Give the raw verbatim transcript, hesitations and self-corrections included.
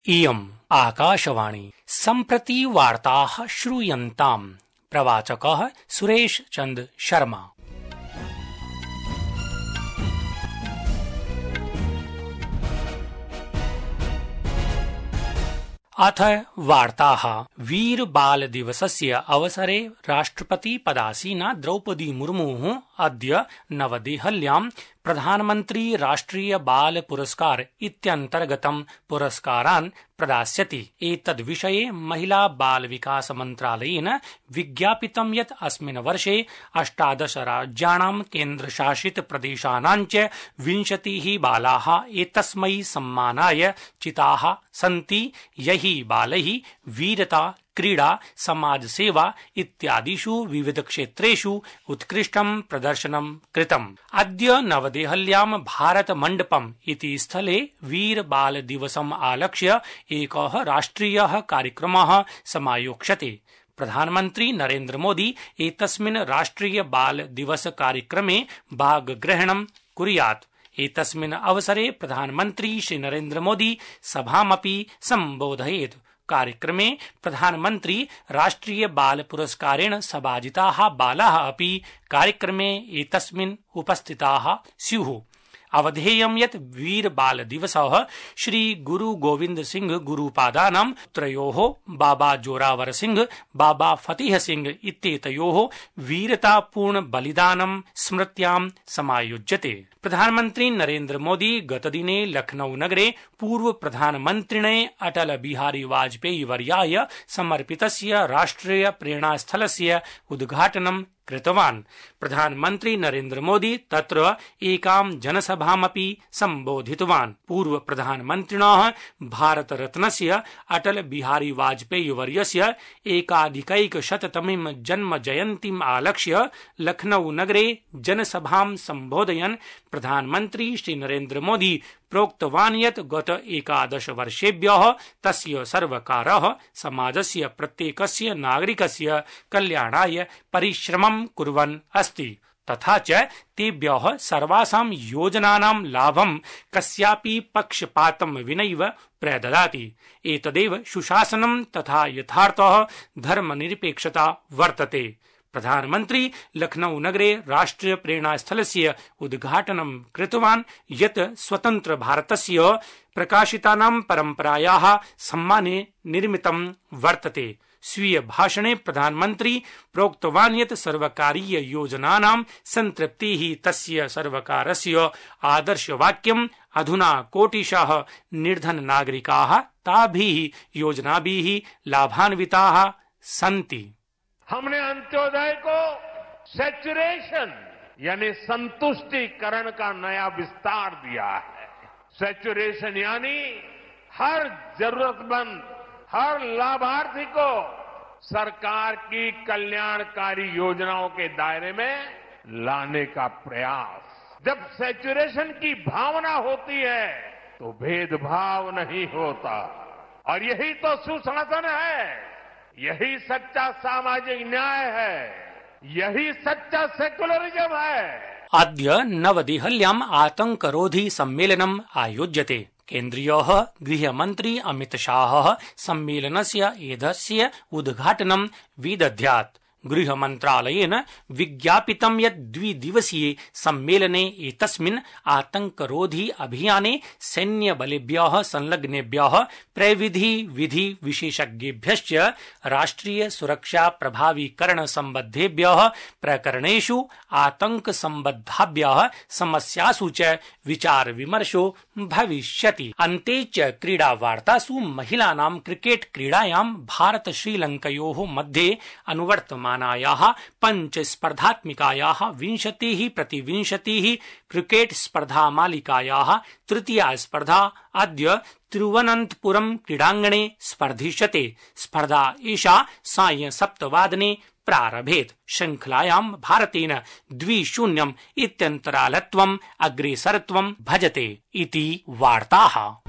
इयम् आकाशवाणी सम्प्रति वार्ताः श्रूयन्ताम्। प्रवाचकः सुरेश चंद शर्मा। अथ वार्ताः। वीर बाल दिवसस्य अवसरे राष्ट्रपति पदासीना द्रौपदी मुर्मुः अद्य नवदेहल्यां प्रधानमन्त्री राष्ट्रिय बाल पुरस्कार इत्यन्तर्गतं पुरस्कारान् प्रदास्यति। एतद्विषये महिला बाल विकास मन्त्रालयेन विज्ञापितं यत् अस्मिन् वर्षे अष्टादश राज्याणां केन्द्रशासित प्रदेशानां च विंशतिः बालाः एतस्मै सम्मानाय चिताः सन्ति। यैः बालैः वीरता, क्रीडा, समाजसेवा इत्यादिषु विविध क्षेत्रेषु उत्कृष्टं प्रदर्शनं कृतम्। अद्य नवदेहल्यां भारत मण्डपम् इति स्थले वीर बाल दिवसम् आलक्ष्य एकः राष्ट्रियः कार्यक्रमः समायोक्ष्यते। प्रधानमन्त्री नरेन्द्र मोदी एतस्मिन् राष्ट्रिय बाल दिवस कार्यक्रमे भागग्रहणं कुर्यात्। एतस्मिन् अवसरे प्रधानमन्त्री श्री नरेन्द्र मोदी सभामपि सम्बोधयेत्। कार्यक्रमे प्रधानमन्त्री राष्ट्रिय बाल पुरस्कारेण सभाजिताः बालाः अपि कार्यक्रमे एतस्मिन् उपस्थिताः स्युः। अवधेयं यत् वीर बाल दिवसः श्री गुरु गोविंद सिंह गुरुपादानां पुत्रयोः बाबा जोरावर सिंह, बाबा फतेह सिंह इत्येतयोः वीरतापूर्ण बलिदानं स्मृत्यां समायोज्यते। प्रधानमन्त्री नरेन्द्र मोदी गतदिने लखनऊ नगरे पूर्व प्रधानमन्त्रिणे अटल बिहारी वाजपेयी वर्याय समर्पितस्य राष्ट्रिय प्रेरणास्थलस्य उद्घाटनं कृतवान्। प्रधानमन्त्री नरेन्द्र मोदी तत्र एकां जनसभामपि सम्बोधितवान्। पूर्व प्रधानमन्त्रिणः भारत रत्नस्य अटल बिहारी वाजपेयी वर्यस्य एकाधिकैकशततमीं जन्म जयन्तीम् आलक्ष्य लखनऊ नगरे जनसभां सम्बोधयन् प्रधानमन्त्री श्री नरेन्द्र मोदी प्रोक्तवान् यत् गत एकादश वर्षेभ्यः तस्य सर्वकारः समाजस्य प्रत्येकस्य नागरिकस्य कल्याणाय परिश्रमं कुर्वन् अस्ति, तथा च तेभ्यः सर्वासां योजनानां लाभं कस्यापि पक्षपातं विनैव प्रददाति। एतदेव सुशासनं तथा यथार्थः धर्मनिरपेक्षता वर्तते। प्रधानमन्त्री लखनऊ नगरे राष्ट्रिय प्रेरणास्थलस्य उद्घाटनं कृतवान् यत् स्वतन्त्र भारतस्य प्रकाशितानां परम्परायाः सम्माने निर्मितं वर्तते। स्वीय भाषणे प्रधानमन्त्री प्रोक्तवान् यत् सर्वकारीय योजनानां सन्तृप्तिः तस्य सर्वकारस्य आदर्शवाक्यम्। अधुना कोटिशः निर्धन नागरिकाः ताभिः योजनाभिः लाभान्विताः सन्ति। हमने अंत्योदय को सैचुरेशन यानी संतुष्टिकरण का नया विस्तार दिया है। सैचुरेशन यानी हर जरूरतमंद, हर लाभार्थी को सरकार की कल्याणकारी योजनाओं के दायरे में लाने का प्रयास। जब सैचुरेशन की भावना होती है तो भेदभाव नहीं होता, और यही तो सुशासन है, यही सच्चा सामाजिक न्याय है, यही सच्चा सेक्युलरिज्म है। अद्य नवदेहल्याम् आतंकरोधी सम्मेलनम् आयोज्यते। केन्द्रीयः गृहमन्त्री अमित शाहः सम्मेलनस्य एतस्य उद्घाटनं विदध्यात्। गृहमन्त्रालयेन विज्ञापितं यत् द्विदिवसीये सम्मेलने एतस्मिन् आतंकरोधी अभियाने सैन्यबलेभ्यः संलग्नेभ्यः प्रविधि विधि विशेषज्ञेभ्यश्च राष्ट्रिय सुरक्षा प्रभावीकरण सम्बद्धेभ्यः प्रकरणेषु आतंक सम्बद्धाभ्यः समस्यासु च विचार विमर्शो भविष्यति। अन्ते च क्रीडा वार्तासु महिलानां क्रिकेट क्रीडायां भारत श्रीलङ्कयोः मध्ये अनुवर्तमानायाः पंच स्पर्धात्मिकायाः विंशतिः प्रतिविंशतिः क्रिकेट स्पर्धा मालिकायाः तृतीया स्पर्धा अद्य तिरुवनन्तपुरम क्रीडाङ्गणे स्पर्धिष्यते। स्पर्धा एषा सायं सप्तवादने प्रारभेत्। श्रृंखलायां भारतेन द्वि शून्यम् इत्यन्तरालत्वम् अग्रेसरत्वं भजते इति वार्ताः।